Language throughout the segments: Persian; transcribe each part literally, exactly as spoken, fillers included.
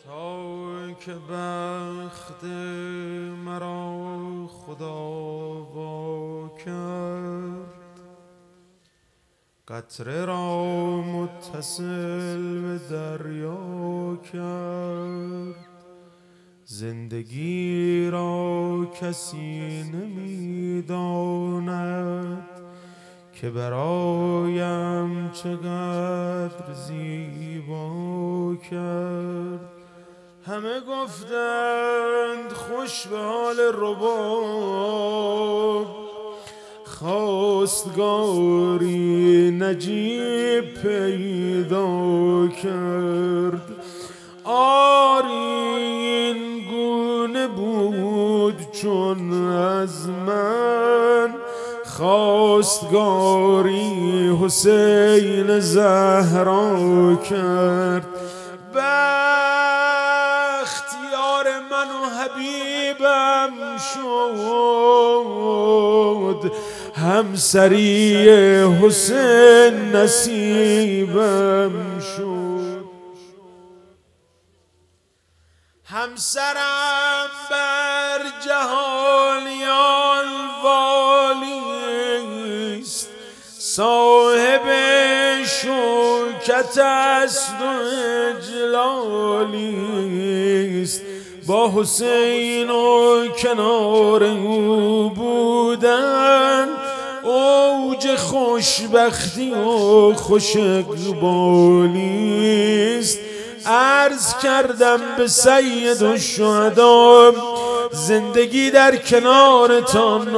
تا که بخت مرا خدا وا کرد، قطره را متصل به دریا کرد. زندگی را کسی نمی‌داند که برایم چقدر زیبا کرد. همه گفتند خوش به حال رباب، خواستگاری نجیب پیدا کرد. آری این گونه بود چون از من خواستگاری حسین زهرا کرد. بخت یار من و حبیبم شد، همسری حسین نصیبم شد. همسرم بر جهانیان والیست، صاحب شوکت است و اجلالیست. با حسین و کنار او بودن اوج خوشبختی و خوش اقبالیست. عرض کردم به سید الشهدا زندگی در کنارتان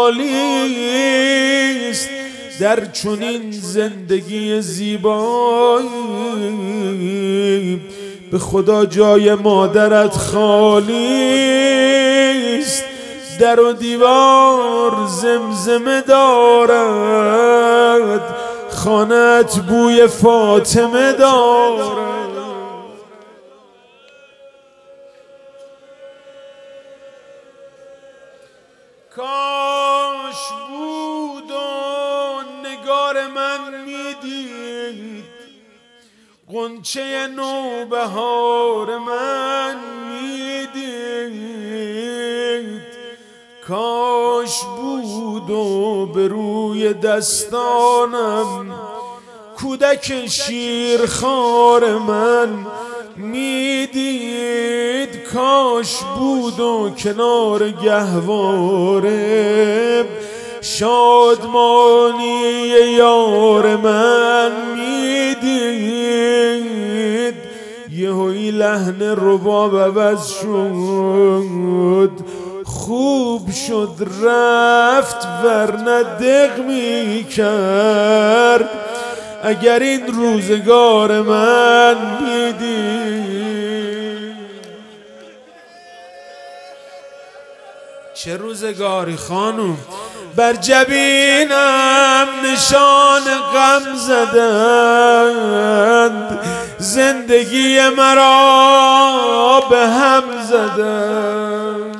عالیست. در چنین زندگی زیبایی به خدا جای مادرت خالیست. در و دیوار زمزمه دارد، خانه‌ات بوی فاطمه دارد. کاش بود و نگار من میدید، غنچه نوبهار من میدید. کاش بود و به روی دستانم کودک شیرخوار من میدید. کاش بود و کنار گهواره شادمانی یار من میدید. یهویی لحن رباب عوض شد، خوب شد رفت ورنه دق می کرد. اگر این روزگار من میدید. چه روزگاری خانم، بر جبینم نشان غم زدند، زندگی مرا به هم زدند.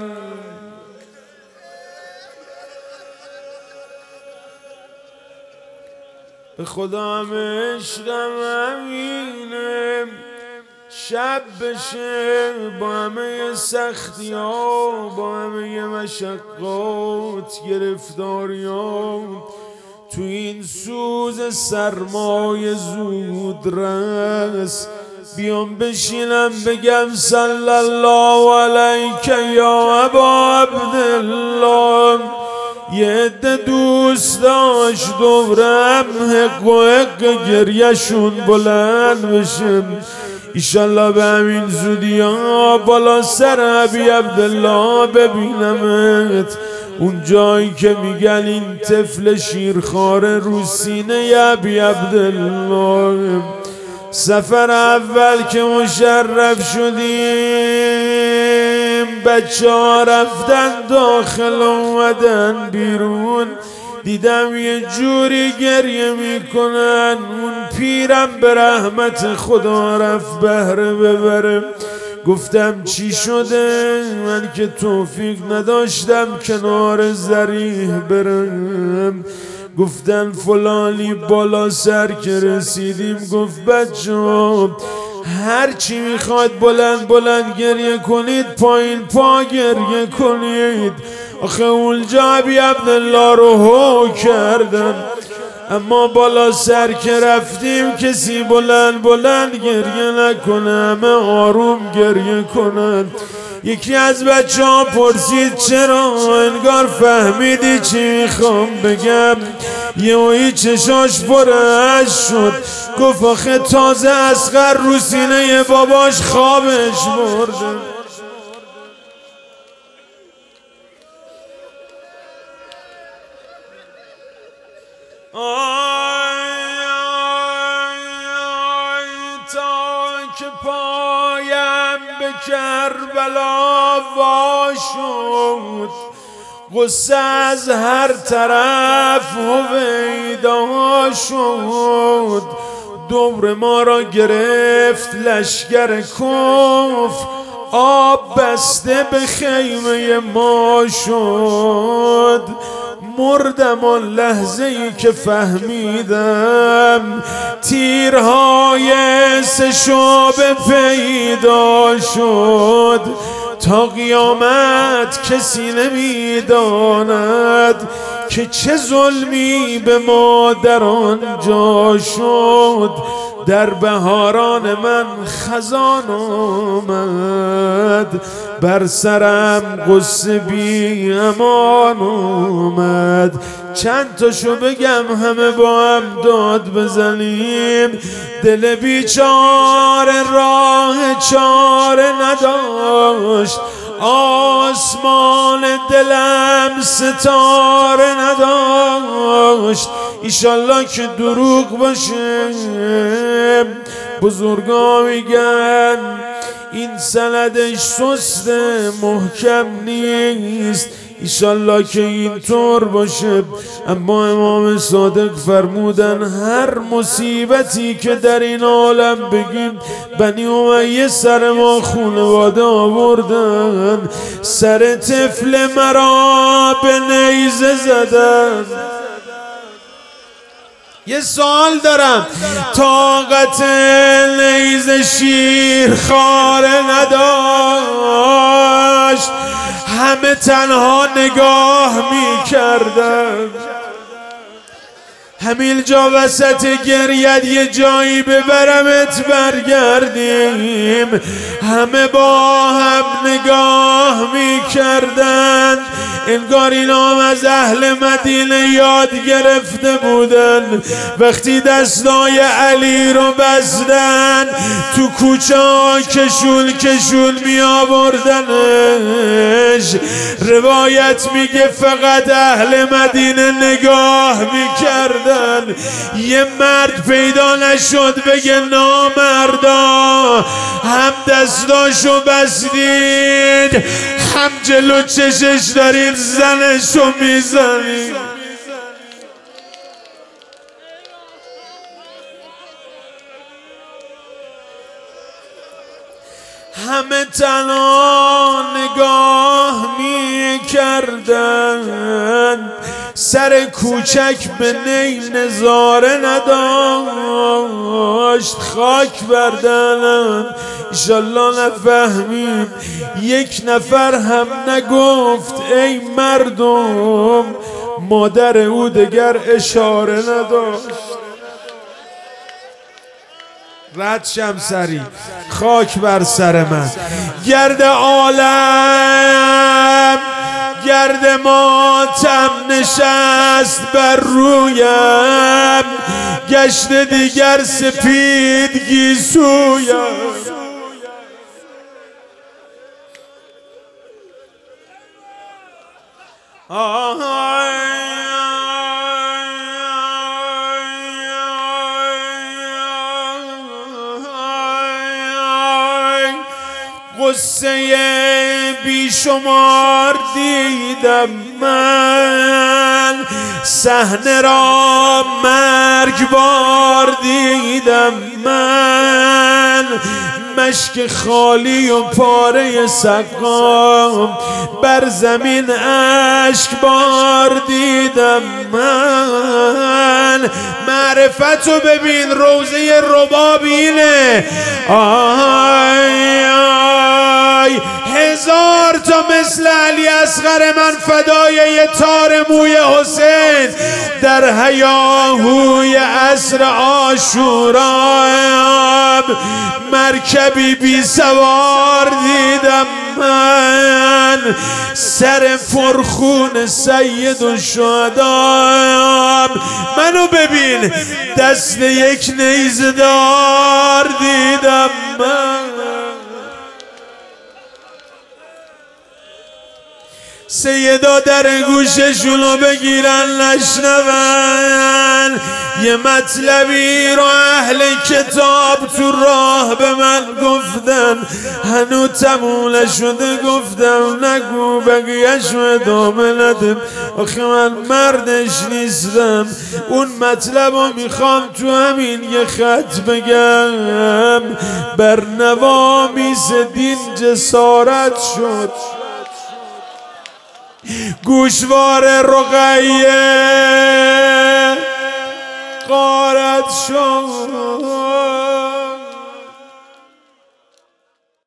به خدا همه عشقم همینه، شب بشه با همه سختی ها، با همه مشقات گرفتاریات، تو این سوز سرمای زود رس بیام بشینم بگم صلی الله علیک یا ابا عبدالله. یه عده دوست داشت دورم حق و حق گریهشون بلند بشم. ایشالله به همین زودی ها بالا سر ابی عبدالله ببینمت، اون جایی که میگن این طفل شیرخوار رو سینه ابی عبدالله. سفر اول که مشرف شدیم بچه ها رفتن داخل اومدن بیرون، دیدم یه جوری گریه میکنن. اون پیرم به رحمت خدا رفت بهره ببره. گفتم چی شده؟ من که توفیق نداشتم کنار ذریح برم. گفتن فلانی بالا سر که رسیدیم، گفت بچه‌ها هر چی میخواد بلند بلند گریه کنید، پایین پا گریه کنید. آخه اونجا ابی عبدالله رو هو کردن، اما بالا سر که رفتیم کسی بلند بلند گریه نکنه، همه آروم گریه کنن. یکی از بچه ها پرسید چرا؟ انگار فهمیدی چی میخوام بگم. یهویی چشاش پر اشک شد، گفت آخه تازه اصغر رو سینه باباش خوابش برده. آی آی آی تا که پایم به کربلا وا شد، غصه از هر طرف هویدا شد. دور ما را گرفت لشگر کفر، آب بسته به خیمه ما شد. مردم آن لحظه ای که فهمیدم تیرهای سه شعبه پیدا شد. تا قیامت کسی نمیداند که چه ظلمی به ما در آنجا شد. در بهاران من خزان آمد، بر سرم غصه بی امان آمد. چند تاشو بگم همه با هم داد بزنیم. دل بیچاره راه چاره نداشت، آسمان دلم ستاره نداشت. ایشالله که دروغ باشه، بزرگا میگن این سندش سسته محکم نیست. ایشالله که اینطور باشه. اما امام صادق فرمودن هر مصیبتی که در این عالم بگیم، بنی امیه سر ما خونواده آوردن، سر طفل مرا به نیزه زدن. یه سوال دارم، طاقت نیزه شیر خاره نداشت، همه تنها نگاه می کردن. همین جا وسط گریت یه جایی ببرمت برگردیم. همه با هم نگاه می کردن، انگار اینا هم از اهل مدینه یاد گرفته بودن. وقتی دستای علی رو بستن، تو کوچه ها کشول کشول می آوردنش. روایت میگه فقط اهل مدینه نگاه می کردن. یه مرد پیدا نشد بگه نامردا، هم دستاشو بستید، هم جلو چشش دارید زنشو میزنید. همه تنها نگاه می کردن، سر کوچک به نی نظاره نداشت. خاک بردنم ایشالله نفهمیم. یک نفر هم نگفت ای مردم، مادر او دگر اشاره نداشت. رد شم سری، خاک بر سر من. گرد عالم گرد ماتم نشست بر رویم، گشت دیگر سپید گیسویم. غصه بیشمار دیدم من، صحنه را مرگبار دیدم من. مشک خالی و پاره سقام، بر زمین اشک بار دیدم من. معرفتو ببین، روزه ربابینه. آی آی هزار تا مثل علی اصغر من فدای یه تار موی حسین در هیاهوی عصر عاشورا. مرکبی بی سوار دیدم من، سر پرخون سید و شهدا. منو ببین، دست یک نیزدار دیدم من. سیدا در گوششونو بگیرن نشنون، یه مطلبی رو اهل کتاب تو راه به من گفتن، هنو تموم نشده گفتم نگو بقیه‌شو ادامه نده، آخه من مردش نیستم. اون مطلبو میخوام تو همین یه خط بگم. بر نوامیس دین جسارت شد، گوشوار رقیه غارت شد.